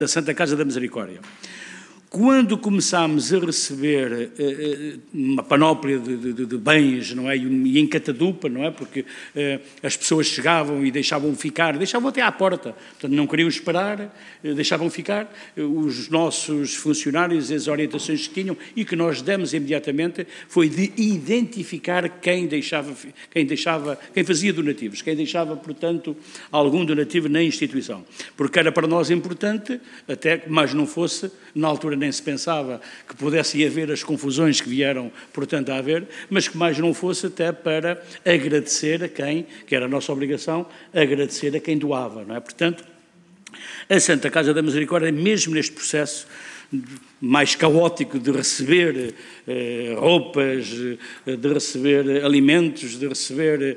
da Santa Casa da Misericórdia. Quando começámos a receber uma panóplia de bens, não é? E em catadupa, não é? Porque as pessoas chegavam e deixavam ficar, deixavam até à porta, portanto não queriam esperar, deixavam ficar, os nossos funcionários, as orientações que tinham e que nós demos imediatamente foi de identificar quem fazia donativos, quem deixava, portanto, algum donativo na instituição, porque era para nós importante, até que mais não fosse, na altura nem se pensava que pudesse haver as confusões que vieram, portanto, a haver, mas que mais não fosse até para agradecer a quem, que era a nossa obrigação, agradecer a quem doava, não é? Portanto, a Santa Casa da Misericórdia, mesmo neste processo mais caótico de receber roupas, de receber alimentos, de receber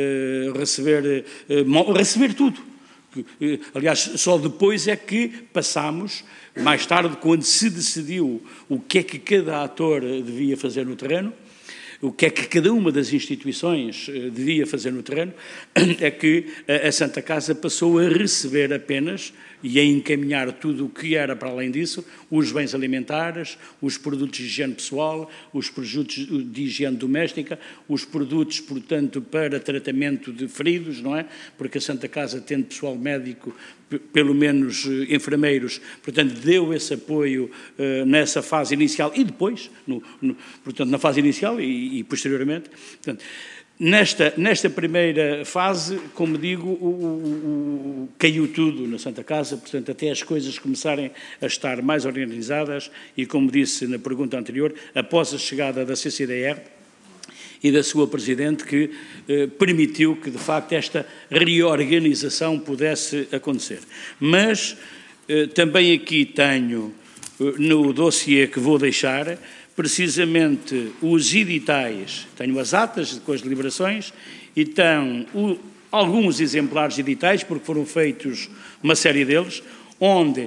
tudo. Aliás, só depois é que passámos, mais tarde, quando se decidiu o que é que cada ator devia fazer no terreno, o que é que cada uma das instituições devia fazer no terreno, é que a Santa Casa passou a receber apenas e a encaminhar tudo o que era para além disso, os bens alimentares, os produtos de higiene pessoal, os produtos de higiene doméstica, os produtos, portanto, para tratamento de feridos, não é? Porque a Santa Casa, tendo pessoal médico, pelo menos enfermeiros, portanto, deu esse apoio nessa fase inicial e depois, portanto, na fase inicial e posteriormente. Portanto, nesta primeira fase, como digo, caiu tudo na Santa Casa, portanto, até as coisas começarem a estar mais organizadas e, como disse na pergunta anterior, após a chegada da CCDR e da sua Presidente, que permitiu que, de facto, esta reorganização pudesse acontecer. Mas também aqui tenho, no dossiê que vou deixar, precisamente os editais, tenho as atas com as deliberações e tenho alguns exemplares de editais, porque foram feitos uma série deles, onde,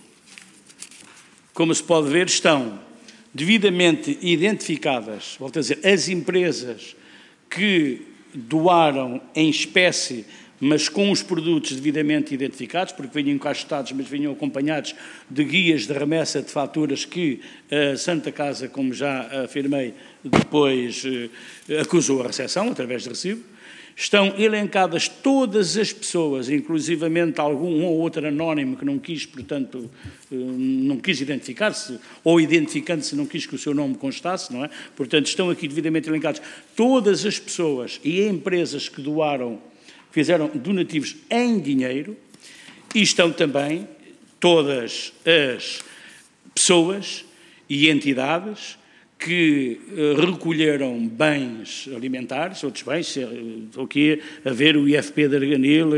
como se pode ver, estão devidamente identificadas, volto a dizer, as empresas que doaram em espécie, mas com os produtos devidamente identificados, porque vinham encaixotados, mas vinham acompanhados de guias de remessa de faturas que a Santa Casa, como já afirmei, depois acusou a recepção, através de recibo. Estão elencadas todas as pessoas, inclusivamente um ou outro anónimo que não quis, portanto, não quis identificar-se, ou identificando-se não quis que o seu nome constasse, não é? Portanto, estão aqui devidamente elencadas todas as pessoas e empresas que fizeram donativos em dinheiro, e estão também todas as pessoas e entidades que recolheram bens alimentares, outros bens, estou aqui a ver o IFP de Arganil,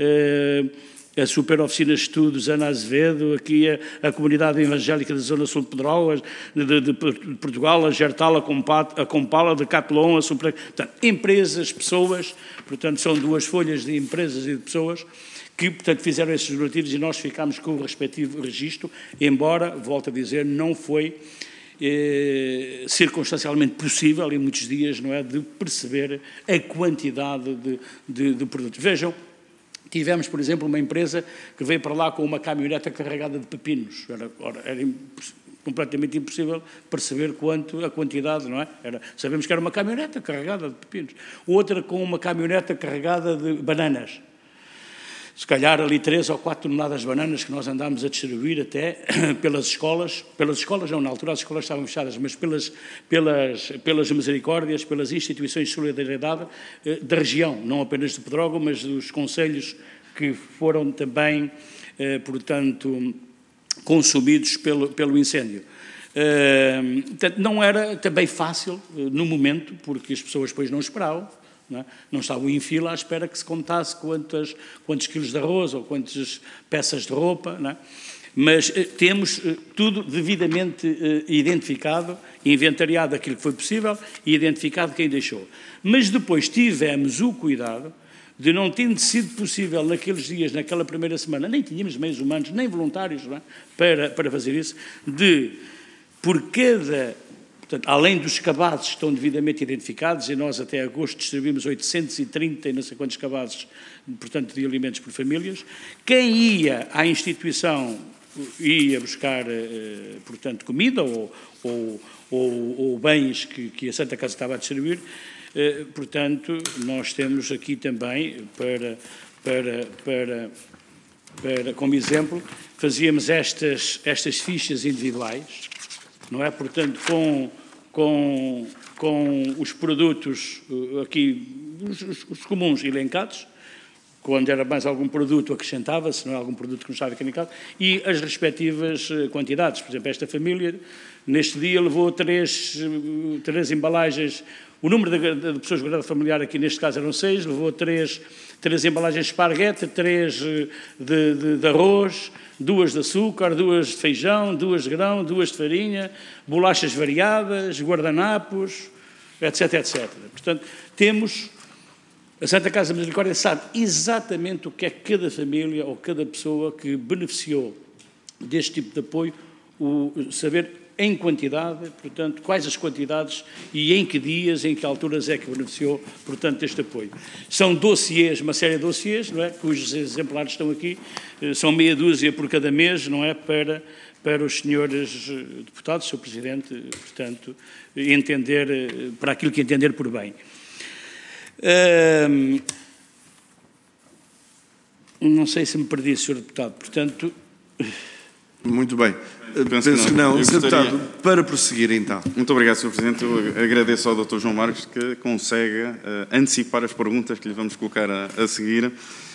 a Super Oficina de Estudos Ana Azevedo, aqui a Comunidade Evangélica da Zona Sul de Pedrógão, de Portugal, a Gertal, a Compala, de Catlon, a Super... Portanto, empresas, pessoas, portanto, são duas folhas de empresas e de pessoas que, portanto, fizeram esses donativos e nós ficámos com o respectivo registro, embora, volto a dizer, não foi circunstancialmente possível, em muitos dias, não é, de perceber a quantidade de produtos. Vejam, tivemos, por exemplo, uma empresa que veio para lá com uma caminhoneta carregada de pepinos. Era completamente impossível perceber a quantidade, não é? Sabemos que era uma caminhoneta carregada de pepinos. Outra com uma caminhoneta carregada de bananas. Se calhar ali 3 ou 4 toneladas de bananas que nós andámos a distribuir até pelas escolas não, na altura as escolas estavam fechadas, mas pelas misericórdias, pelas instituições de solidariedade da região, não apenas de Pedrógão, mas dos concelhos que foram também, portanto, consumidos pelo incêndio. Portanto, não era também fácil no momento, porque as pessoas depois não esperavam. Não estavam em fila à espera que se contasse quantos quilos de arroz ou quantas peças de roupa, não é? Mas temos tudo devidamente identificado, inventariado aquilo que foi possível e identificado quem deixou. Mas depois tivemos o cuidado de, não tendo sido possível naqueles dias, naquela primeira semana, nem tínhamos meios humanos, nem voluntários, não é? para fazer isso, por cada... Portanto, além dos cabazes que estão devidamente identificados, e nós até agosto distribuímos 830 e não sei quantos cabazes, portanto, de alimentos por famílias, quem ia à instituição ia buscar, portanto, comida ou bens que a Santa Casa estava a distribuir. Portanto, nós temos aqui também, como exemplo, fazíamos estas fichas individuais, não é? Portanto, com os produtos aqui, os comuns elencados, quando era mais algum produto acrescentava-se, não é algum produto que não estava elencados, e as respectivas quantidades. Por exemplo, esta família, neste dia, levou três embalagens. O número de pessoas guardada familiar aqui, neste caso, eram 6, levou três embalagens de esparguete, 3 de arroz, 2 de açúcar, 2 de feijão, 2 de grão, 2 de farinha, bolachas variadas, guardanapos, etc, etc. Portanto, a Santa Casa da Misericórdia sabe exatamente o que é que cada família ou cada pessoa que beneficiou deste tipo de apoio, saber em quantidade, portanto, quais as quantidades e em que dias, em que alturas é que beneficiou, portanto, deste apoio. São dossiês, uma série de dossiês, não é? Cujos exemplares estão aqui, são meia dúzia por cada mês, não é? Para os senhores deputados, Sr. Presidente, portanto, entender, para aquilo que entender por bem. Não sei se me perdi, Sr. Deputado, portanto... Muito bem. Penso que não. Sr. Deputado, para prosseguir então. Muito obrigado, Sr. Presidente. Eu agradeço ao Dr. João Marques que consegue antecipar as perguntas que lhe vamos colocar a seguir.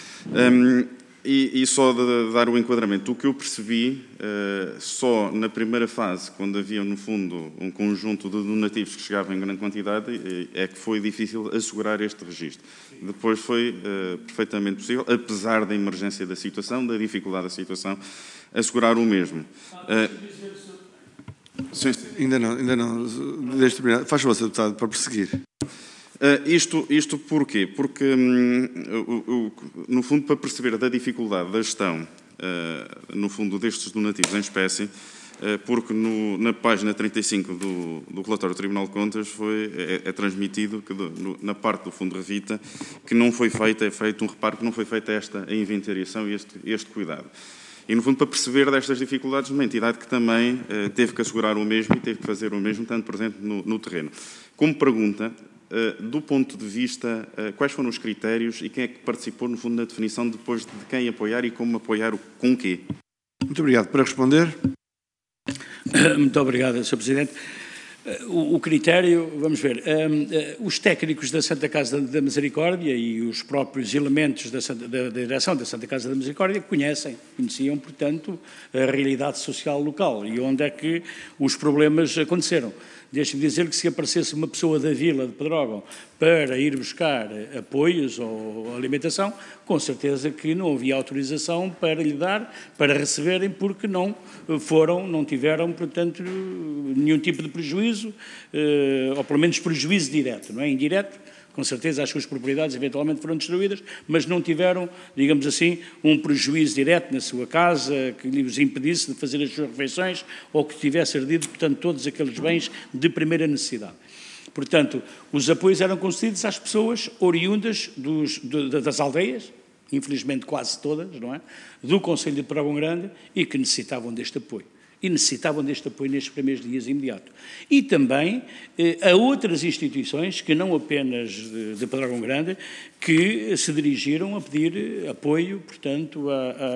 E só de dar o enquadramento, o que eu percebi, só na primeira fase, quando havia, no fundo, um conjunto de donativos que chegavam em grande quantidade, é que foi difícil assegurar este registro. Depois foi perfeitamente possível, apesar da emergência da situação, da dificuldade da situação, assegurar o mesmo. Sim. Ainda não. Faz favor, Sr. Deputado, para prosseguir. Isto porquê? Porque, no fundo, para perceber da dificuldade da gestão, no fundo, destes donativos em espécie, porque na página 35 do relatório do Tribunal de Contas é transmitido que na parte do Fundo Revita que não foi feito, é feito um reparo que não foi feita esta a inventariação e este cuidado. E, no fundo, para perceber destas dificuldades, uma entidade que também teve que assegurar o mesmo e teve que fazer o mesmo, estando presente no terreno. Como pergunta, do ponto de vista, quais foram os critérios e quem é que participou, no fundo, na definição depois de quem apoiar e como apoiar, com o quê? Muito obrigado. Para responder. Muito obrigado, Sr. Presidente. O critério, vamos ver, os técnicos da Santa Casa da Misericórdia e os próprios elementos da direção da Santa Casa da Misericórdia conheciam, portanto, a realidade social local e onde é que os problemas aconteceram. Deixe-me dizer que se aparecesse uma pessoa da Vila de Pedrógão para ir buscar apoios ou alimentação, com certeza que não havia autorização para lhe dar, para receberem, porque não tiveram, portanto, nenhum tipo de prejuízo, ou pelo menos prejuízo direto, não é? Indireto, com certeza as suas propriedades eventualmente foram destruídas, mas não tiveram, digamos assim, um prejuízo direto na sua casa que lhes impedisse de fazer as suas refeições ou que tivesse ardido, portanto, todos aqueles bens de primeira necessidade. Portanto, os apoios eram concedidos às pessoas oriundas das aldeias, infelizmente quase todas, não é? Do Concelho de Pedrógão Grande e que necessitavam deste apoio. E necessitavam deste apoio nestes primeiros dias imediatos. E também a outras instituições, que não apenas de Pedrógão Grande, que se dirigiram a pedir apoio, portanto,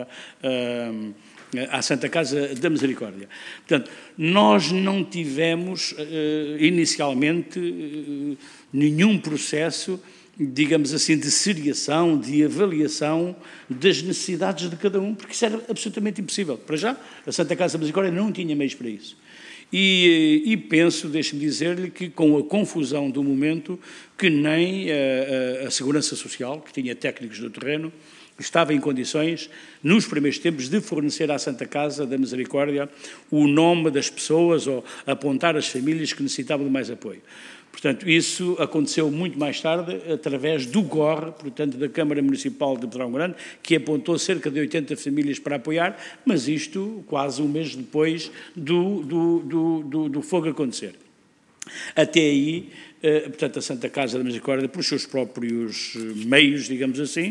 à Santa Casa da Misericórdia. Portanto, nós não tivemos inicialmente nenhum processo, digamos assim, de seriação, de avaliação das necessidades de cada um, porque isso era absolutamente impossível. Para já, a Santa Casa da Misericórdia não tinha meios para isso. E penso, deixe-me dizer-lhe, que com a confusão do momento, que nem a Segurança Social, que tinha técnicos do terreno, estava em condições, nos primeiros tempos, de fornecer à Santa Casa da Misericórdia o nome das pessoas ou apontar as famílias que necessitavam de mais apoio. Portanto, isso aconteceu muito mais tarde, através do GOR, portanto, da Câmara Municipal de Pedrógão Grande, que apontou cerca de 80 famílias para apoiar, mas isto quase um mês depois do fogo acontecer. Até aí, portanto, a Santa Casa da Misericórdia, pelos seus próprios meios, digamos assim,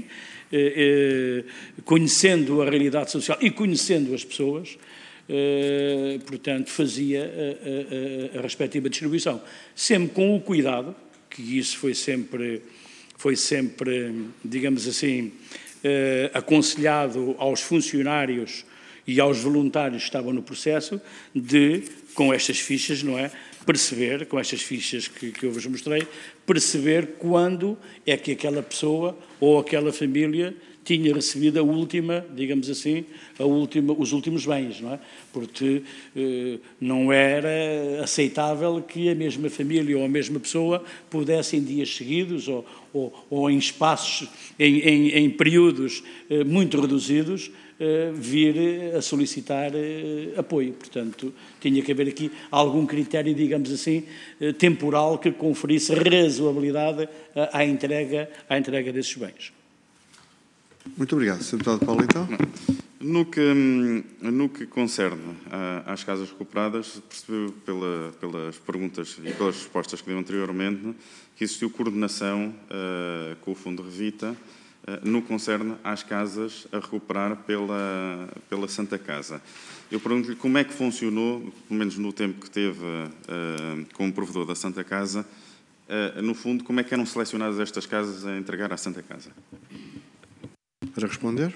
conhecendo a realidade social e conhecendo as pessoas, portanto, fazia a respectiva distribuição, sempre com o cuidado, que isso foi sempre, digamos assim, aconselhado aos funcionários e aos voluntários que estavam no processo, de, com estas fichas, não é, perceber, com estas fichas que eu vos mostrei, perceber quando é que aquela pessoa ou aquela família tinha recebido a última, digamos assim, os últimos bens, não é? Porque não era aceitável que a mesma família ou a mesma pessoa pudesse em dias seguidos ou em espaços, em períodos muito reduzidos, vir a solicitar apoio. Portanto, tinha que haver aqui algum critério, digamos assim, temporal que conferisse razoabilidade à entrega desses bens. Muito obrigado. Sr. Deputado Paulo, então. No que concerne às casas recuperadas, percebeu pelas perguntas e pelas respostas que deu anteriormente que existiu coordenação com o Fundo Revita no que concerne às casas a recuperar pela Santa Casa. Eu pergunto-lhe como é que funcionou, pelo menos no tempo que teve como provedor da Santa Casa, no fundo, como é que eram selecionadas estas casas a entregar à Santa Casa? Para responder.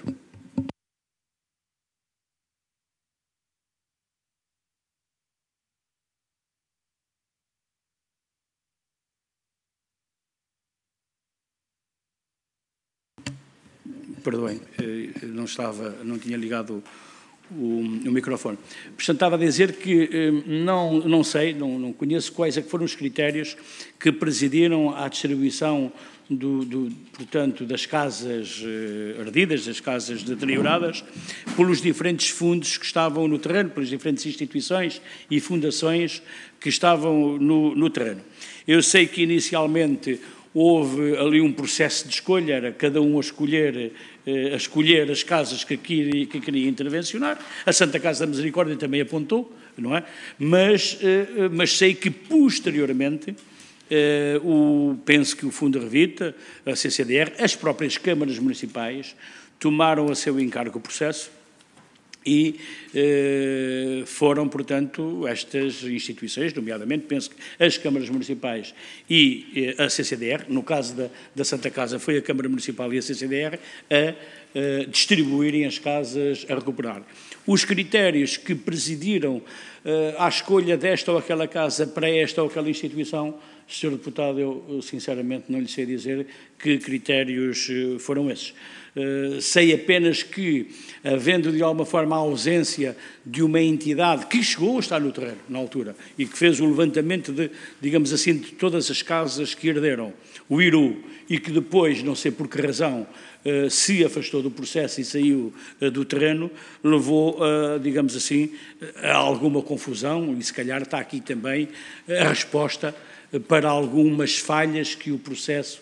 Perdoem, não tinha ligado o microfone. Portanto, estava a dizer que não sei, não conheço quais é que foram os critérios que presidiram à distribuição portanto, das casas ardidas, das casas deterioradas, pelos diferentes fundos que estavam no terreno, pelas diferentes instituições e fundações que estavam no terreno. Eu sei que inicialmente houve ali um processo de escolha, era cada um a escolher as casas que queria intervencionar. A Santa Casa da Misericórdia também apontou, não é? Mas sei que posteriormente penso que o Fundo Revita, a CCDR, as próprias câmaras municipais tomaram a seu encargo o processo e foram, portanto, estas instituições, nomeadamente, penso que as câmaras municipais e a CCDR, no caso da Santa Casa foi a Câmara Municipal e a CCDR, a distribuírem as casas a recuperar. Os critérios que presidiram à escolha desta ou aquela casa para esta ou aquela instituição, Sr. Deputado, eu sinceramente não lhe sei dizer que critérios foram esses. Sei apenas que, havendo de alguma forma a ausência de uma entidade que chegou a estar no terreno, na altura, e que fez o levantamento de, digamos assim, de todas as casas que herderam o IRU, e que depois, não sei por que razão, se afastou do processo e saiu do terreno, levou, digamos assim, a alguma confusão, e se calhar está aqui também a resposta para algumas falhas que o processo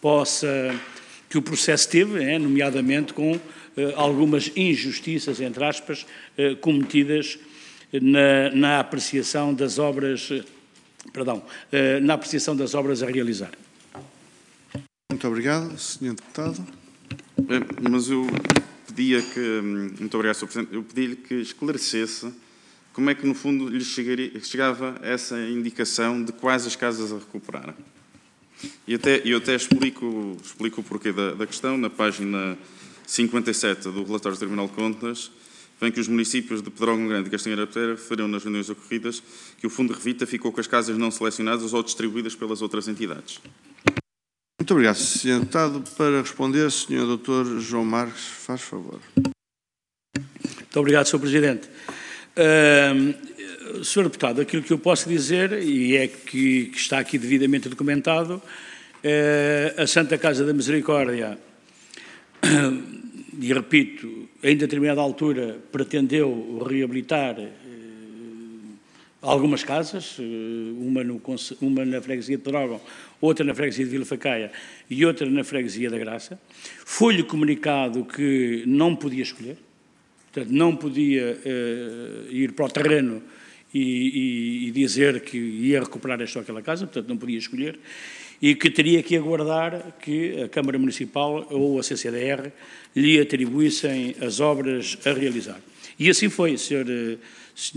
teve, nomeadamente com algumas injustiças, entre aspas, cometidas na apreciação das obras, na apreciação das obras a realizar. Muito obrigado, Sr. Deputado. Mas eu pedia que, muito obrigado, Sr. Presidente, eu pedi-lhe que esclarecesse como é que, no fundo, lhe chegava essa indicação de quais as casas a recuperar. E eu até explico o porquê da questão. Na página 57 do relatório do Tribunal de Contas, vem que os municípios de Pedrógão Grande e Castanheira da Pedra referiram nas reuniões ocorridas que o Fundo Revita ficou com as casas não selecionadas ou distribuídas pelas outras entidades. Muito obrigado, Sr. Deputado. Para responder, Sr. Dr. João Marques, faz favor. Muito obrigado, Sr. Presidente. Sr. Deputado, aquilo que eu posso dizer, e é que está aqui devidamente documentado, a Santa Casa da Misericórdia, e repito, em determinada altura pretendeu reabilitar algumas casas, uma na freguesia de Pedrógão, outra na freguesia de Vila Facaia e outra na freguesia da Graça. Foi-lhe comunicado que não podia escolher, portanto, não podia ir para o terreno e dizer que ia recuperar esta ou aquela casa, portanto não podia escolher, e que teria que aguardar que a Câmara Municipal ou a CCDR lhe atribuíssem as obras a realizar. E assim foi, Sr.